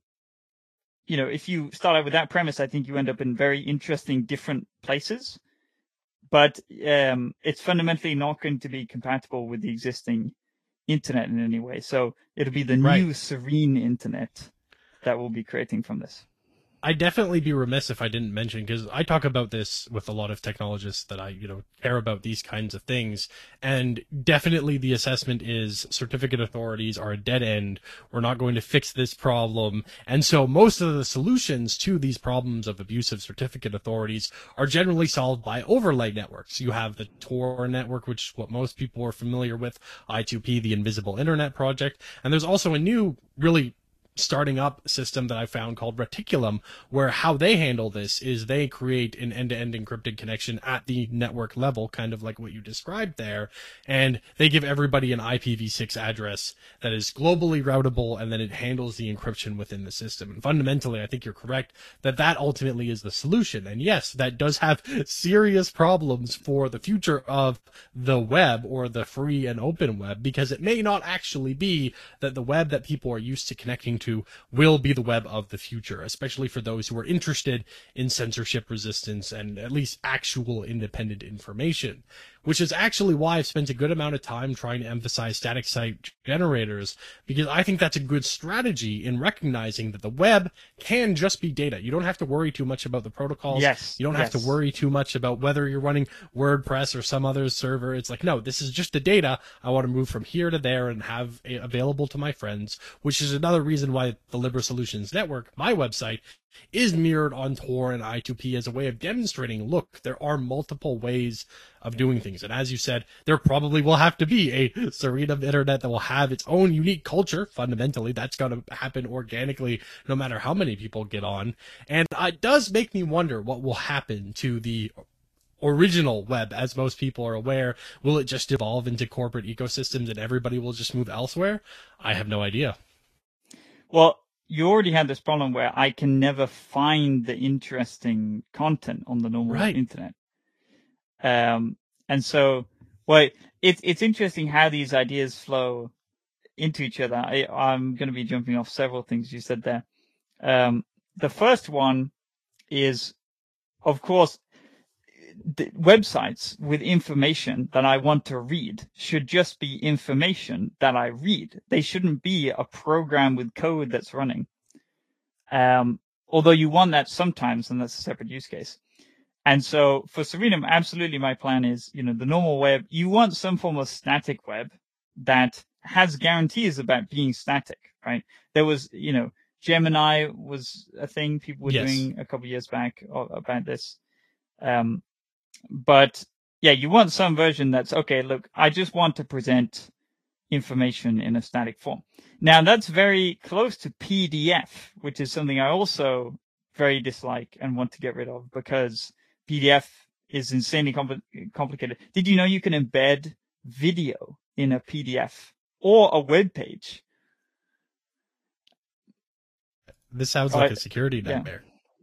S2: if you start out with that premise, I think you end up in very interesting different places. But it's fundamentally not going to be compatible with the existing internet in any way. So it'll be the new serene internet that we'll be creating from this.
S1: I'd definitely be remiss if I didn't mention, because I talk about this with a lot of technologists that I, care about these kinds of things. And definitely the assessment is certificate authorities are a dead end. We're not going to fix this problem. And so most of the solutions to these problems of abusive certificate authorities are generally solved by overlay networks. You have the Tor network, which is what most people are familiar with, I2P, the Invisible Internet Project. And there's also a new, really starting up system that I found called Reticulum, where how they handle this is they create an end-to-end encrypted connection at the network level, kind of like what you described there, and they give everybody an IPv6 address that is globally routable, and then it handles the encryption within the system. And fundamentally, I think you're correct that ultimately is the solution. And yes, that does have serious problems for the future of the web or the free and open web, because it may not actually be that the web that people are used to connecting to will be the web of the future, especially for those who are interested in censorship resistance and at least actual independent information, which is actually why I've spent a good amount of time trying to emphasize static site generators, because I think that's a good strategy in recognizing that the web can just be data. You don't have to worry too much about the protocols.
S2: Yes.
S1: You don't have to worry too much about whether you're running WordPress or some other server. It's like, no, this is just the data I want to move from here to there and have available to my friends, which is another reason why the Libre Solutions Network, my website, is mirrored on Tor and I2P as a way of demonstrating, look, there are multiple ways of doing things. And as you said, there probably will have to be a Serenum internet that will have its own unique culture. Fundamentally, that's going to happen organically, no matter how many people get on. And it does make me wonder what will happen to the original web, as most people are aware. Will it just evolve into corporate ecosystems and everybody will just move elsewhere? I have no idea.
S2: Well, you already had this problem where I can never find the interesting content on the normal internet. And so, well, it's interesting how these ideas flow into each other. I'm going to be jumping off several things you said there. The first one is, of course, the websites with information that I want to read should just be information that I read. They shouldn't be a program with code that's running. Although you want that sometimes, and that's a separate use case. And so for Serenum, absolutely my plan is, the normal web, you want some form of static web that has guarantees about being static, right? There was, Gemini was a thing people were doing a couple of years back about this. But yeah, you want some version that's, okay, look, I just want to present information in a static form. Now that's very close to PDF, which is something I also very dislike and want to get rid of because PDF is insanely complicated. Did you know you can embed video in a PDF or a web page?
S1: This sounds like a security nightmare.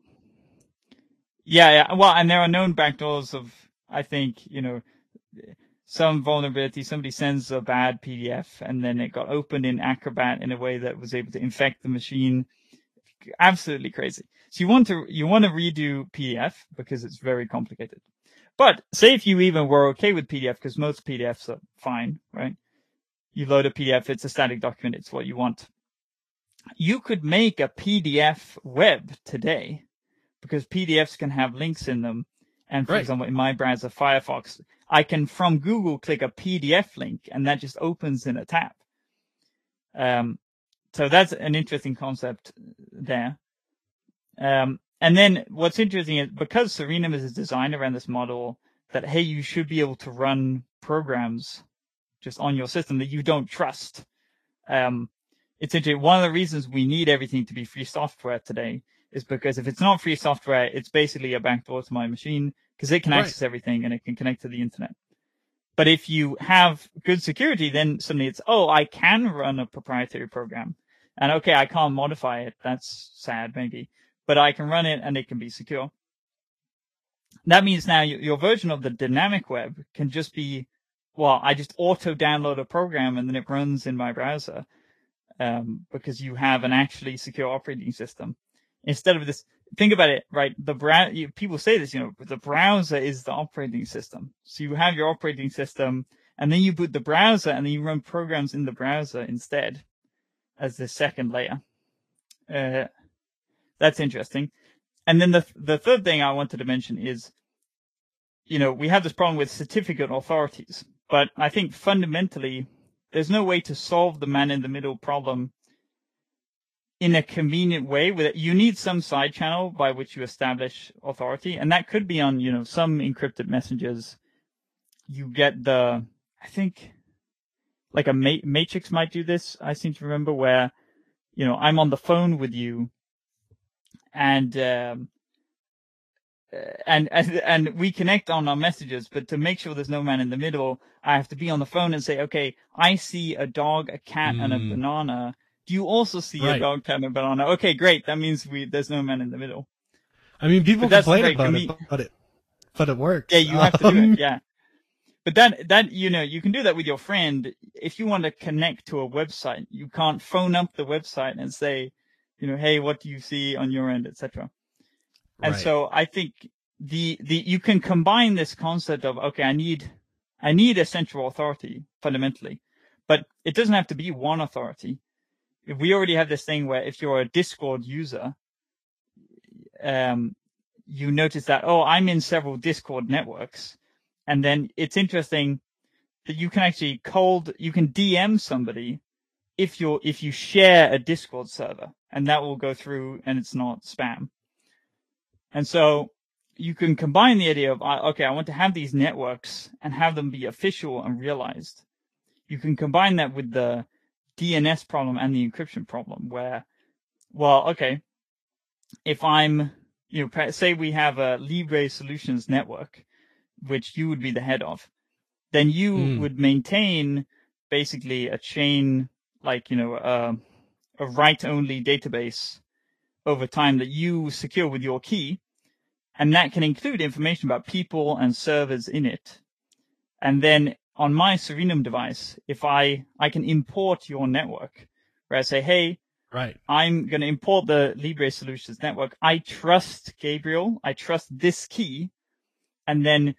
S2: Yeah. Well, and there are known backdoors of, I think, some vulnerability. Somebody sends a bad PDF and then it got opened in Acrobat in a way that was able to infect the machine. Absolutely crazy. So you want to redo PDF because it's very complicated. But say if you even were okay with PDF, because most PDFs are fine, right? You load a PDF, it's a static document, it's what you want. You could make a PDF web today because PDFs can have links in them. And for example, in my browser, Firefox, I can from Google click a PDF link and that just opens in a tab. So that's an interesting concept there. And then what's interesting is because Serenum is designed around this model that, hey, you should be able to run programs just on your system that you don't trust. It's interesting. One of the reasons we need everything to be free software today is because if it's not free software, it's basically a backdoor to my machine because it can access everything and it can connect to the internet. But if you have good security, then suddenly it's, I can run a proprietary program. And okay, I can't modify it. That's sad, maybe. But I can run it and it can be secure. That means now your version of the dynamic web can just be, I just auto download a program and then it runs in my browser. Because you have an actually secure operating system. Instead of this, think about it, right? People say this, the browser is the operating system. So you have your operating system and then you boot the browser and then you run programs in the browser instead as the second layer. That's interesting. And then the third thing I wanted to mention is, we have this problem with certificate authorities, but I think fundamentally there's no way to solve the man-in-the-middle problem in a convenient way. You need some side channel by which you establish authority, and that could be on, some encrypted messages. You get I think, like a Matrix might do this, I seem to remember, where, I'm on the phone with you, and we connect on our messages, but to make sure there's no man in the middle, I have to be on the phone and say, okay, I see a dog, a cat, and a banana. Do you also see a dog, cat, and a banana? Okay, great. That means there's no man in the middle.
S1: I mean, people complain about it, but it works.
S2: Yeah, you have to do it. Yeah. But that, you can do that with your friend. If you want to connect to a website, you can't phone up the website and say, hey, what do you see on your end, etc. And so I think you can combine this concept of, okay, I need a central authority fundamentally, but it doesn't have to be one authority. If we already have this thing where if you're a Discord user, you notice that, I'm in several Discord networks. And then it's interesting that you can actually you can DM somebody if you share a Discord server, and that will go through and it's not spam. And so you can combine the idea of, okay, I want to have these networks and have them be official and realized. You can combine that with the DNS problem and the encryption problem where, well, okay, if I'm, say we have a Libre Solutions network, which you would be the head of, then you would maintain basically a chain, like, a write-only database over time that you secure with your key. And that can include information about people and servers in it. And then on my Serenum device, if I can import your network, where I say, hey,
S1: right,
S2: I'm going to import the Libre Solutions network. I trust Gabriel. I trust this key. And then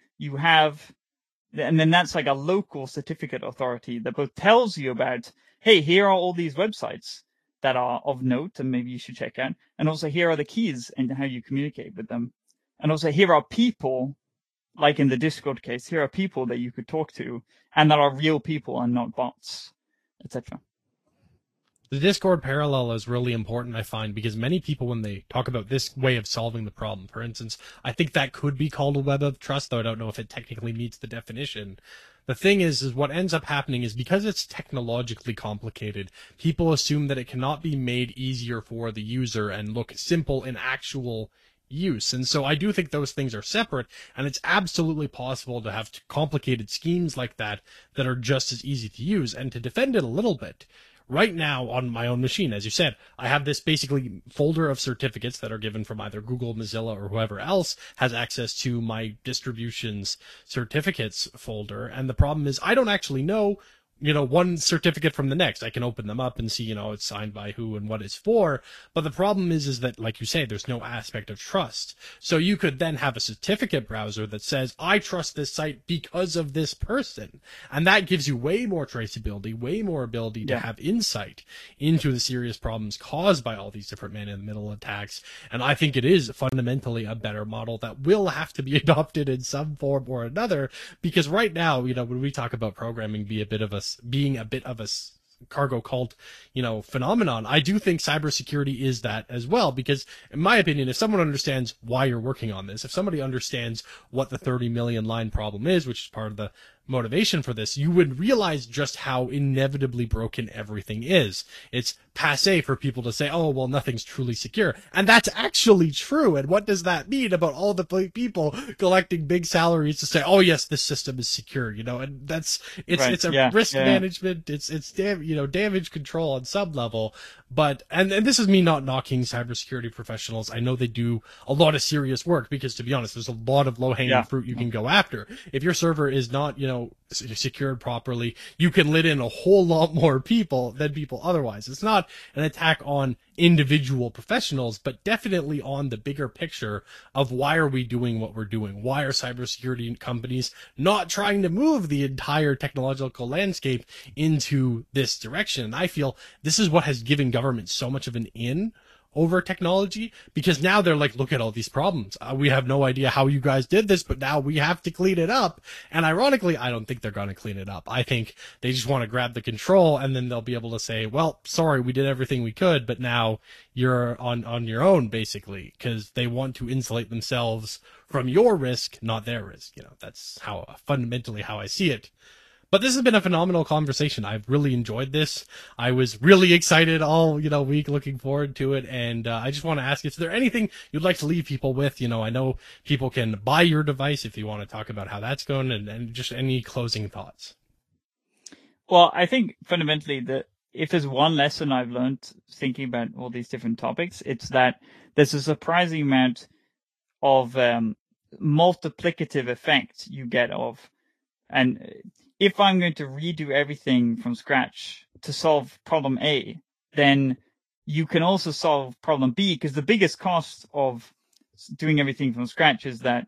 S2: that's like a local certificate authority that both tells you about, hey, here are all these websites that are of note and maybe you should check out. And also here are the keys and how you communicate with them. And also here are people, like in the Discord case, here are people that you could talk to and that are real people and not bots, etc.
S1: The Discord parallel is really important, I find, because many people, when they talk about this way of solving the problem, for instance, I think that could be called a web of trust, though I don't know if it technically meets the definition. The thing is what ends up happening is because it's technologically complicated, people assume that it cannot be made easier for the user and look simple in actual use. And so I do think those things are separate, and it's absolutely possible to have complicated schemes like that that are just as easy to use. And to defend it a little bit, right now on my own machine, as you said, I have this basically folder of certificates that are given from either Google, Mozilla, or whoever else has access to my distribution's certificates folder. And the problem is I don't actually know, one certificate from the next. I can open them up and see, it's signed by who and what it's for. But the problem is that, like you say, there's no aspect of trust. So you could then have a certificate browser that says, I trust this site because of this person. And that gives you way more traceability, way more ability to have insight into the serious problems caused by all these different man-in-the-middle attacks. And I think it is fundamentally a better model that will have to be adopted in some form or another, because right now, when we talk about programming being a bit of a cargo cult, phenomenon, I do think cybersecurity is that as well, because in my opinion, if someone understands why you're working on this, if somebody understands what the 30 million line problem is, which is part of the motivation for this, you would realize just how inevitably broken everything is. It's passé for people to say, oh, well, nothing's truly secure. And that's actually true. And what does that mean about all the people collecting big salaries to say, oh, yes, this system is secure, and it's a risk management. It's damage control on some level. But, and this is me not knocking cybersecurity professionals. I know they do a lot of serious work because, to be honest, there's a lot of low-hanging fruit you can go after. If your server is not, secured properly, you can let in a whole lot more people than people otherwise. It's not an attack on individual professionals, but definitely on the bigger picture of why are we doing what we're doing? Why are cybersecurity companies not trying to move the entire technological landscape into this direction? And I feel this is what has given government so much of an in over technology, because now they're like, look at all these problems. We have no idea how you guys did this, but now we have to clean it up. And ironically, I don't think they're going to clean it up. I think they just want to grab the control, and then they'll be able to say, well, sorry, we did everything we could, but now you're on your own, basically, because they want to insulate themselves from your risk, not their risk. That's fundamentally how I see it. But this has been a phenomenal conversation. I've really enjoyed this. I was really excited all, week, looking forward to it. And I just want to ask, is there anything you'd like to leave people with? I know people can buy your device if you want to talk about how that's going, and just any closing thoughts.
S2: Well, I think fundamentally that if there's one lesson I've learned thinking about all these different topics, it's that there's a surprising amount of multiplicative effect you get of. And if I'm going to redo everything from scratch to solve problem A, then you can also solve problem B, because the biggest cost of doing everything from scratch is that,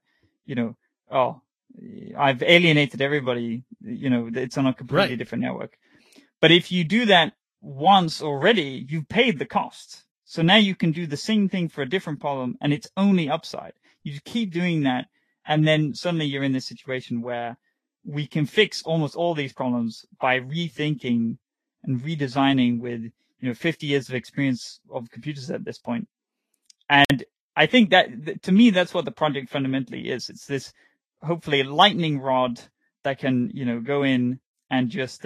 S2: I've alienated everybody, it's on a completely different network. But if you do that once already, you've paid the cost. So now you can do the same thing for a different problem, and it's only upside. You just keep doing that, and then suddenly you're in this situation where we can fix almost all these problems by rethinking and redesigning with, 50 years of experience of computers at this point. And I think that to me, that's what the project fundamentally is. It's this hopefully lightning rod that can, go in and just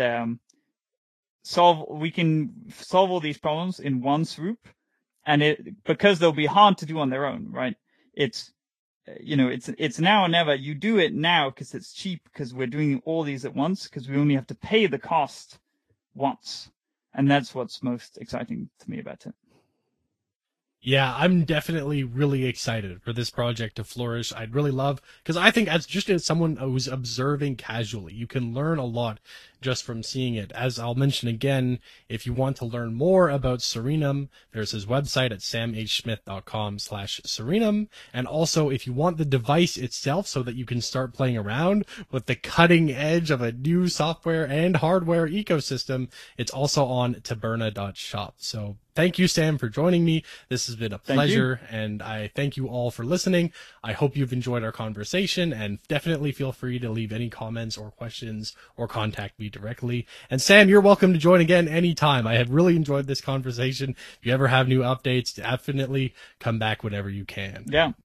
S2: we can solve all these problems in one swoop, and because they'll be hard to do on their own, right? It's now or never. You do it now because it's cheap, because we're doing all these at once, because we only have to pay the cost once, and that's what's most exciting to me about it.
S1: Yeah, I'm definitely really excited for this project to flourish. I'd really love, because I think as someone who's observing casually, you can learn a lot just from seeing it. As I'll mention again, if you want to learn more about Serenum, there's his website at samhsmith.com/Serenum. And also, if you want the device itself so that you can start playing around with the cutting edge of a new software and hardware ecosystem, it's also on taberna.shop. So thank you, Sam, for joining me. This has been a pleasure, and I thank you all for listening. I hope you've enjoyed our conversation, and definitely feel free to leave any comments or questions or contact me directly. And Sam, you're welcome to join again anytime. I have really enjoyed this conversation. If you ever have new updates, definitely come back whenever you can.
S2: Yeah.